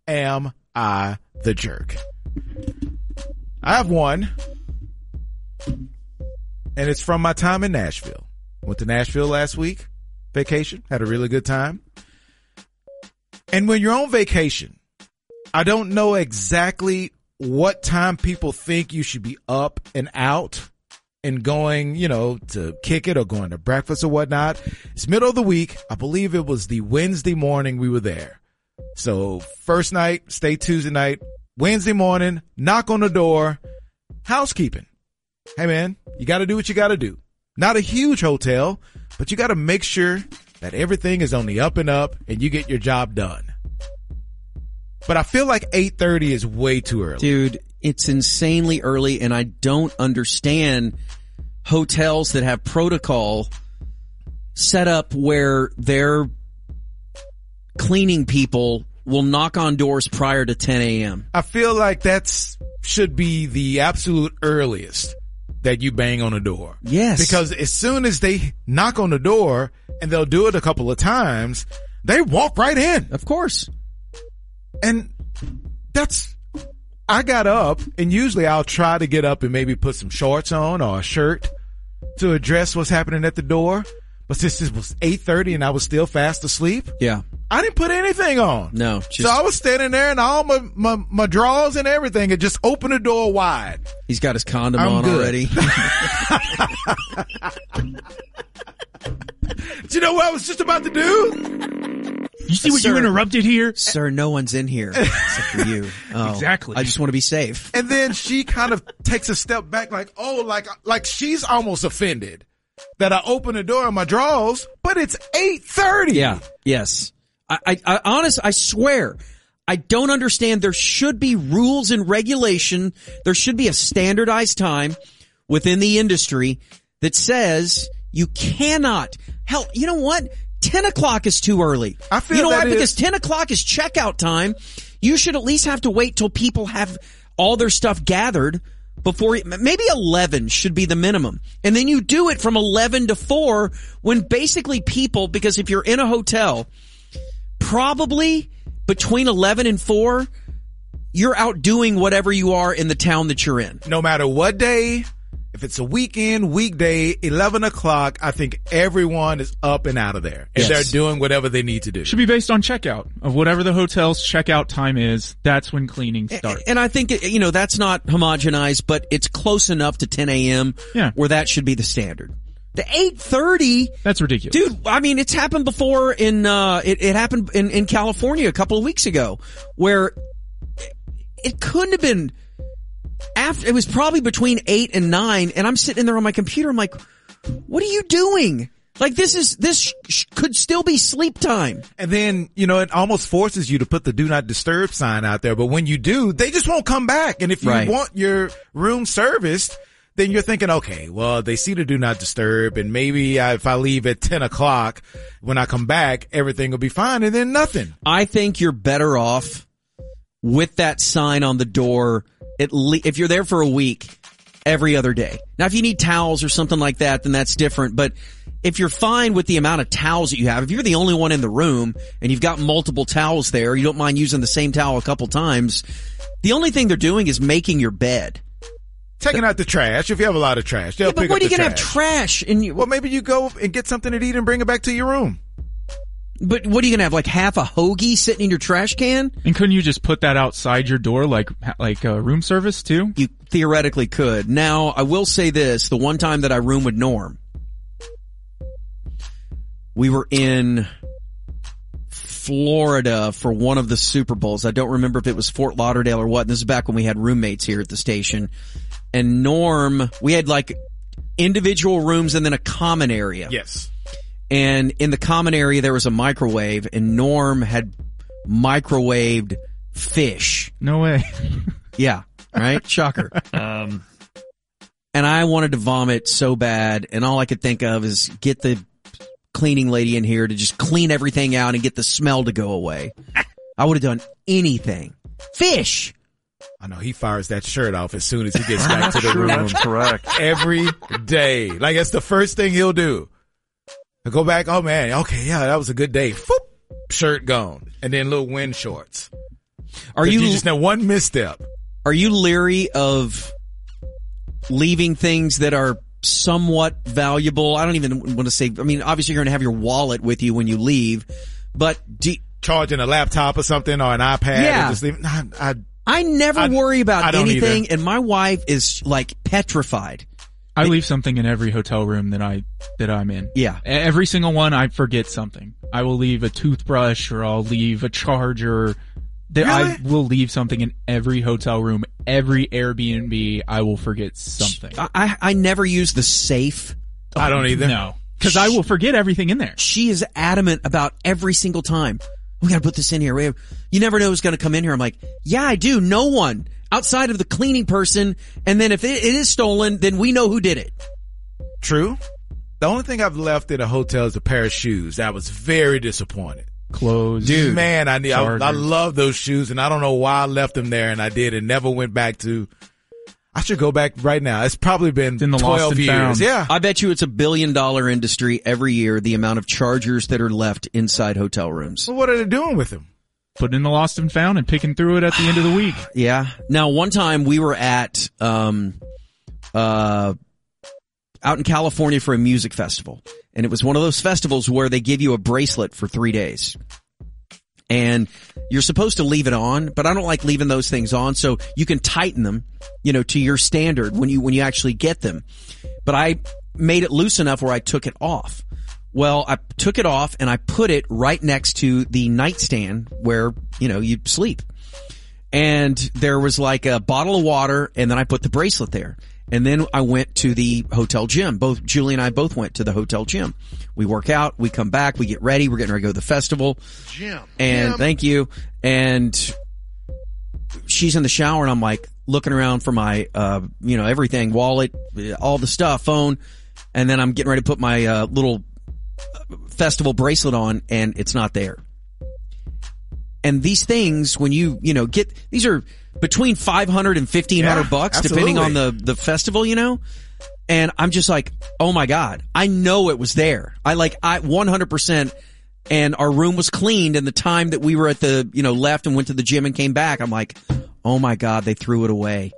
am I the jerk? I have one, and it's from my time in Nashville. Went to Nashville last week, vacation, had a really good time. And when you're on vacation, I don't know exactly what time people think you should be up and out and going, to kick it or going to breakfast or whatnot. It's middle of the week. I believe it was the Wednesday morning we were there. So first night, stay Tuesday night, Wednesday morning, knock on the door, housekeeping. Hey man, you got to do what you got to do. Not a huge hotel, but you got to make sure that everything is on the up and up and you get your job done. But I feel like 8:30 is way too early. Dude, it's insanely early, and I don't understand hotels that have protocol set up where their cleaning people will knock on doors prior to 10 a.m. I feel like should be the absolute earliest that you bang on a door. Yes. Because as soon as they knock on the door, and they'll do it a couple of times, they walk right in. Of course. And I got up, and usually I'll try to get up and maybe put some shorts on or a shirt to address what's happening at the door. But since it was 8:30 and I was still fast asleep, yeah, I didn't put anything on. No. So I was standing there and all my drawers and everything, and just opened the door wide. He's got his condom on good. Already. Do you know what I was just about to do? You see what you interrupted here? Sir, no one's in here except for you. Oh, exactly. I just want to be safe. And then she kind of takes a step back like she's almost offended that I open the door in my drawers, but it's 8:30. Yeah. Yes. I swear, I don't understand. There should be rules and regulation. There should be a standardized time within the industry that says you cannot. Hell, you know what? 10 o'clock is too early. I feel you know that what? Because 10 o'clock is checkout time. You should at least have to wait till people have all their stuff gathered before, maybe 11 should be the minimum. And then you do it from 11 to 4 when basically people, because if you're in a hotel, probably between 11 and 4, you're out doing whatever you are in the town that you're in. No matter what day, if it's a weekend, weekday, 11 o'clock, I think everyone is up and out of there. And they're doing whatever they need to do. Should be based on checkout of whatever the hotel's checkout time is. That's when cleaning starts. And I think, that's not homogenized, but it's close enough to 10 a.m. Where that should be the standard. The 8:30. That's ridiculous. Dude, I mean, it's happened before it happened in California a couple of weeks ago where it couldn't have been after, it was probably between 8 and 9, and I'm sitting there on my computer. I'm like, what are you doing? Like, this could still be sleep time. And then, it almost forces you to put the do not disturb sign out there. But when you do, they just won't come back. And if you want your room serviced, then you're thinking, okay, well, they see the do not disturb, and maybe if I leave at 10 o'clock, when I come back, everything will be fine, and then nothing. I think you're better off with that sign on the door, if you're there for a week, every other day. Now, if you need towels or something like that, then that's different. But if you're fine with the amount of towels that you have, if you're the only one in the room and you've got multiple towels there, you don't mind using the same towel a couple times, the only thing they're doing is making your bed. Taking out the trash. If you have a lot of trash, they'll pick up the trash. But what are you going to have trash? Well, maybe you go and get something to eat and bring it back to your room. But what are you going to have, like half a hoagie sitting in your trash can? And couldn't you just put that outside your door like room service too? You theoretically could. Now, I will say this. The one time that I roomed with Norm, we were in Florida for one of the Super Bowls. I don't remember if it was Fort Lauderdale or what. This is back when we had roommates here at the station. And Norm, we had like individual rooms and then a common area. Yes. And in the common area, there was a microwave, and Norm had microwaved fish. No way. Yeah. Right? Shocker. And I wanted to vomit so bad, and all I could think of is get the cleaning lady in here to just clean everything out and get the smell to go away. I would have done anything. Fish! I know, he fires that shirt off as soon as he gets back to the room. That's correct. Every day. Like, it's the first thing he'll do. He'll go back, oh man, okay, yeah, that was a good day. Foop, shirt gone. And then little wind shorts. Are You you just know one misstep. Are you leery of leaving things that are somewhat valuable? I don't even want to say, I mean, obviously you're going to have your wallet with you when you leave, but Charging a laptop or something or an iPad. Yeah. And just leave. I never worry about anything, either. and my wife is like petrified. I leave something in every hotel room that I'm in. Yeah. Every single one, I forget something. I will leave a toothbrush or I'll leave a charger. I will leave something in every hotel room, every Airbnb. I will forget something. I never use the safe. I don't either. No. Because I will forget everything in there. She is adamant about every single time. We gotta put this in here. You never know who's gonna come in here. I'm like, yeah, I do. No one outside of the cleaning person. And then if it is stolen, then we know who did it. True. The only thing I've left in a hotel is a pair of shoes. I was very disappointed. Clothes. Dude, man, I love those shoes, and I don't know why I left them there, and I did, and never went back to. I should go back right now. It's probably been in the 12 years. Found. Yeah. I bet you it's $1 billion industry every year, the amount of chargers that are left inside hotel rooms. Well, what are they doing with them? Putting in the lost and found and picking through it at the end of the week. Yeah. Now, one time we were at, out in California for a music festival. And it was one of those festivals where they give you a bracelet for 3 days. And you're supposed to leave it on, but I don't like leaving those things on, so you can tighten them, to your standard when you actually get them. But I made it loose enough where I took it off. Well, I took it off and I put it right next to the nightstand where, you sleep. And there was like a bottle of water, and then I put the bracelet there. And then I went to the hotel gym. Both Julie and I both went to the hotel gym. We work out, we come back, we get ready, we're getting ready to go to the festival. And thank you. And she's in the shower, and I'm like looking around for my, everything, wallet, all the stuff, phone. And then I'm getting ready to put my, little festival bracelet on, and it's not there. And these things, when you get, these are between $500 and $1,500 depending on the festival, and I'm just like, oh my God, I know it was there. I 100%, and our room was cleaned, and the time that we were at the, left and went to the gym and came back, I'm like, oh my God, they threw it away.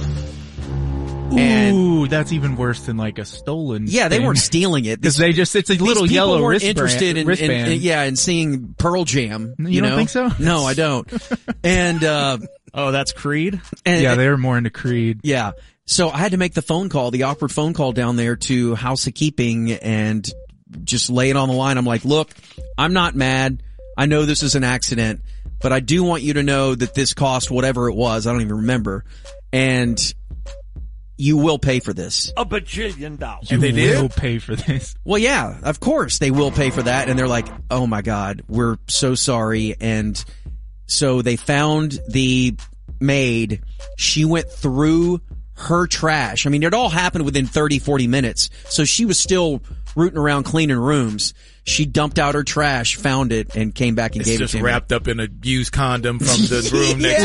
Ooh, that's even worse than like a stolen. Yeah, they weren't stealing it. Because it's a little yellow weren't wristband. interested in seeing Pearl Jam. You don't think so? No, I don't. And, oh, that's Creed? Yeah, they're more into Creed. Yeah. So I had to make the awkward phone call down there to House of Keeping and just lay it on the line. I'm like, look, I'm not mad. I know this is an accident, but I do want you to know that this cost whatever it was. I don't even remember. And you will pay for this. $1 bajillion. And they will pay for this. Well, yeah, of course they will pay for that. And they're like, oh my God, we're so sorry. And so they found the maid. She went through her trash. I mean, it all happened within 30, 40 minutes. So she was still rooting around cleaning rooms. She dumped out her trash, found it, and came back and gave it to me. It's just wrapped up in a used condom from the room next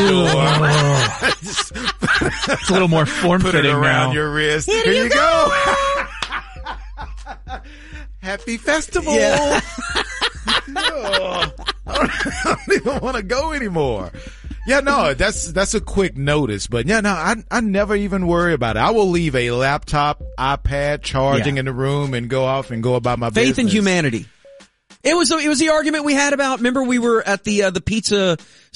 door. It's a little more form-fitting now. Put it around your wrist. Here you go. Happy festival. Yeah. No, I don't even want to go anymore. Yeah, no, that's a quick notice, but yeah, no, I never even worry about it. I will leave a laptop, iPad charging in the room and go off and go about my business. Faith in humanity. It was the argument we had about, remember we were at the pizza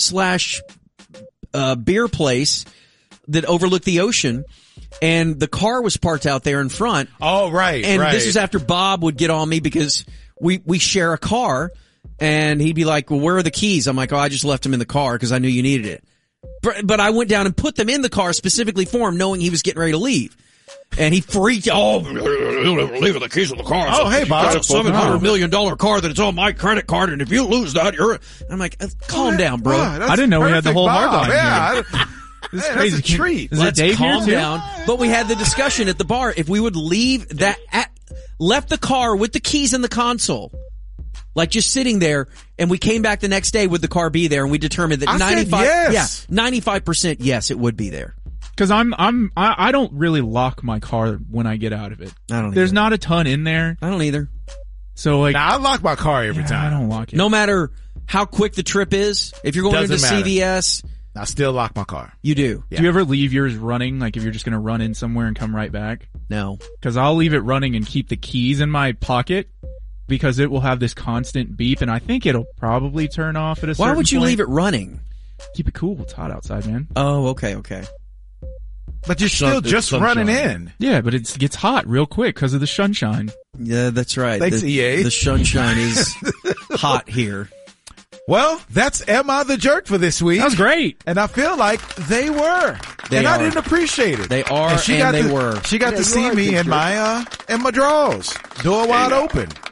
/ beer place that overlooked the ocean, and the car was parked out there in front. Oh, right, and right. This is after Bob would get on me because we share a car. And he'd be like, well, where are the keys? I'm like, oh, I just left them in the car because I knew you needed it. But I went down and put them in the car specifically for him, knowing he was getting ready to leave. And he freaked out. Oh, leaving the keys in the car. Oh, hey, Bob. It's a $700 million car that it's on my credit card, and if you lose that, I'm like, calm down, bro. Wow, I didn't know we had the whole hard line. Yeah. This is crazy. That's a treat. Let's calm down. But we had the discussion at the bar. If we would leave left the car with the keys in the console, like just sitting there, and we came back the next day, would the car be there? And we determined that 95%, yes, it would be there. Cause I don't really lock my car when I get out of it. I don't either. There's not a ton in there. I don't either. So like, I lock my car every time. I don't lock it. No matter how quick the trip is, if you're going into Doesn't matter. CVS, I still lock my car. You do? Yeah. Do you ever leave yours running? Like if you're just going to run in somewhere and come right back? No. Cause I'll leave it running and keep the keys in my pocket because it will have this constant beep and I think it'll probably turn off at a certain Why would you point. leave it running? Keep it cool. It's hot outside, man. Oh, okay. But you're still It's just sunshine. running in. Yeah, but it gets hot real quick because of the sunshine. Yeah, that's right. Thanks, EA. The sunshine is hot here. Well, that's Am I the Jerk for this week. That was great. And I feel like they were. They and are. I didn't appreciate it. They are, she and got they to, were. She got Yeah, to you see are a me good in jerk. my drawers. Door wide open.